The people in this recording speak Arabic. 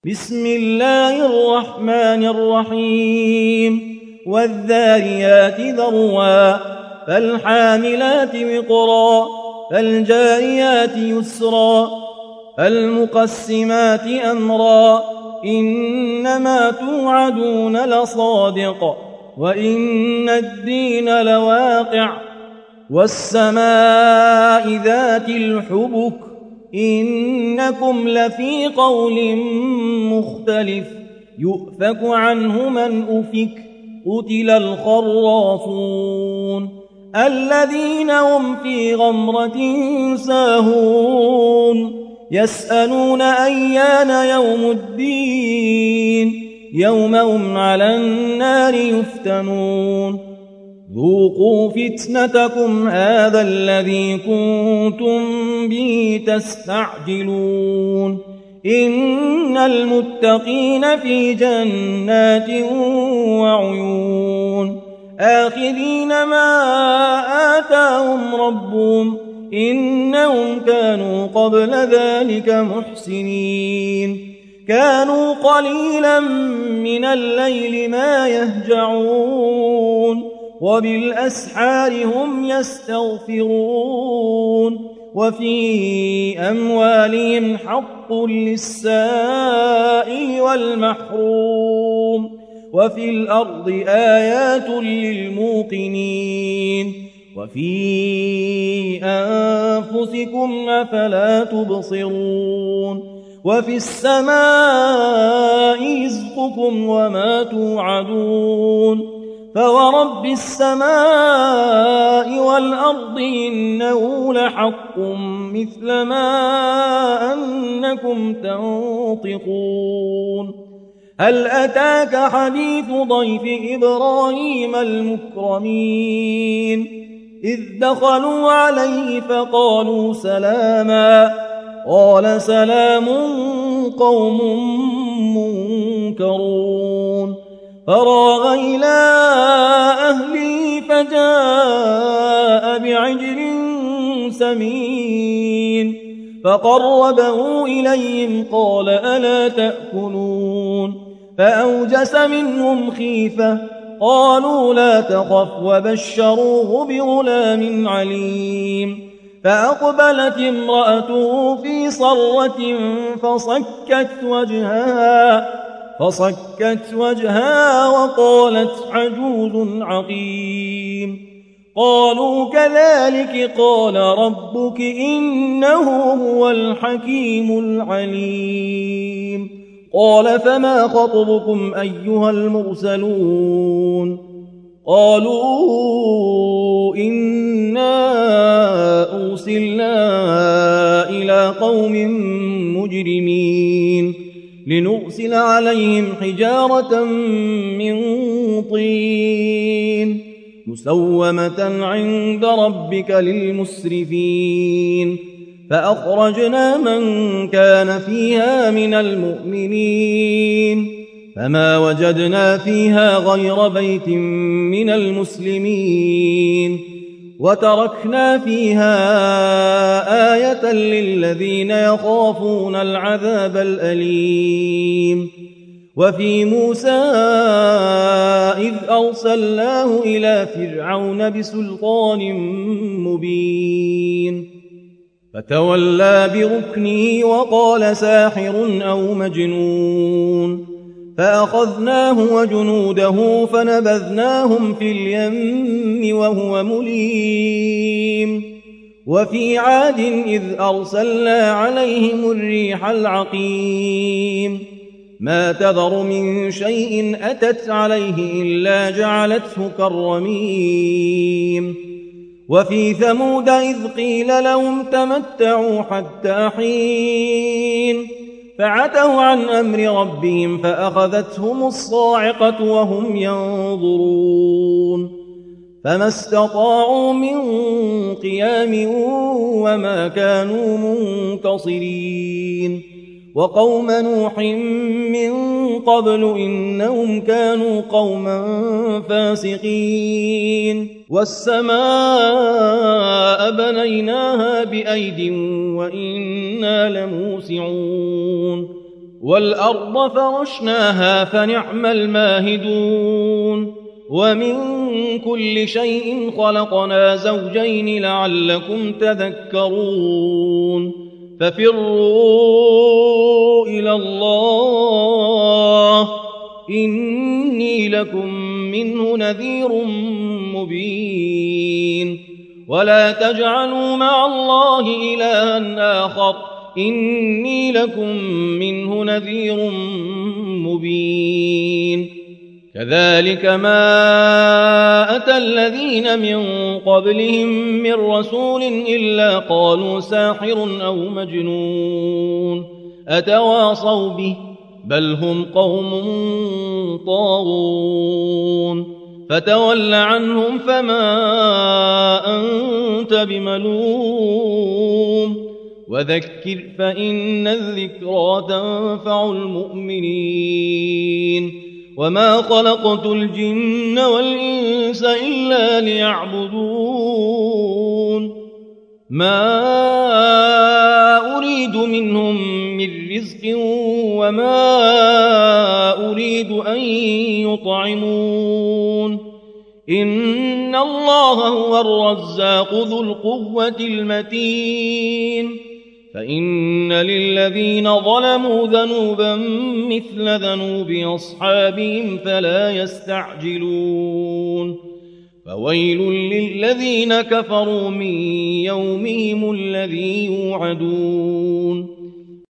بسم الله الرحمن الرحيم والذاريات ذروا فالحاملات وقرا فالجاريات يسرا فالمقسمات أمرا إنما توعدون لصادق وإن الدين لواقع والسماء ذات الحبك إنكم لفي قول مختلف يؤفك عنه من أفك قتل الخراصون الذين هم في غمرة ساهون يسألون أيان يوم الدين يوم هم على النار يفتنون ذوقوا فتنتكم هذا الذي كنتم به تستعجلون إن المتقين في جنات وعيون آخذين ما آتاهم ربهم إنهم كانوا قبل ذلك محسنين كانوا قليلا من الليل ما يهجعون وبالأسحار هم يستغفرون وفي أموالهم حق للسائل والمحروم وفي الأرض آيات للموقنين وفي أنفسكم أفلا تبصرون وفي السماء رزقكم وما توعدون فورب السماء والأرض إنه لحق مثل ما أنكم تنطقون هل أتاك حديث ضيف إبراهيم المكرمين إذ دخلوا عليه فقالوا سلاما قال سلام قوم منكرون فراغ إلى أهله فجاء بعجل سمين فقربه إليهم قال ألا تأكلون فأوجس منهم خيفة قالوا لا تخف وبشروه بغلام عليم فأقبلت امرأته في صرة فصكت وجهها وقالت عجوز عقيم قالوا كذلك قال ربك إنه هو الحكيم العليم قال فما خطبكم أيها المرسلون قالوا إنا أرسلنا إلى قوم مجرمين لنرسل عليهم حجارة من طين مسومة عند ربك للمسرفين فأخرجنا من كان فيها من المؤمنين فما وجدنا فيها غير بيت من المسلمين وتركنا فيها آية للذين يخافون العذاب الأليم وفي موسى إذ أرسلناه إلى فرعون بسلطان مبين فتولى بركنه وقال ساحر أو مجنون فأخذناه وجنوده فنبذناهم في اليم وهو مليم وفي عاد إذ أرسلنا عليهم الريح العقيم ما تذر من شيء أتت عليه إلا جعلته كالرميم وفي ثمود إذ قيل لهم تمتعوا حتى حين فعتوا عن أمر ربهم فأخذتهم الصاعقة وهم ينظرون فما استطاعوا من قيام وما كانوا منتصرين وقوم نوح من قبل إنهم كانوا قوما فاسقين والسماء بنيناها بأيد وإنا لموسعون والأرض فرشناها فنعم الماهدون ومن كل شيء خلقنا زوجين لعلكم تذكرون ففروا إلى الله إني لكم منه نذير مبين ولا تجعلوا مع الله إلها آخر إني لكم منه نذير مبين كذلك ما أتى الذين من قبلهم من رسول إلا قالوا ساحر أو مجنون أتواصوا به بل هم قوم طاغون فتول عنهم فما أنت بملوم وذكر فإن الذكرى تنفع المؤمنين وما خلقت الجن والإنس إلا ليعبدون ما أريد منهم من رزق وما أريد أن يطعمون إن الله هو الرزاق ذو القوة المتين فإن للذين ظلموا ذنوبا مثل ذنوب أصحابهم فلا يستعجلون فويل للذين كفروا من يومهم الذي يوعدون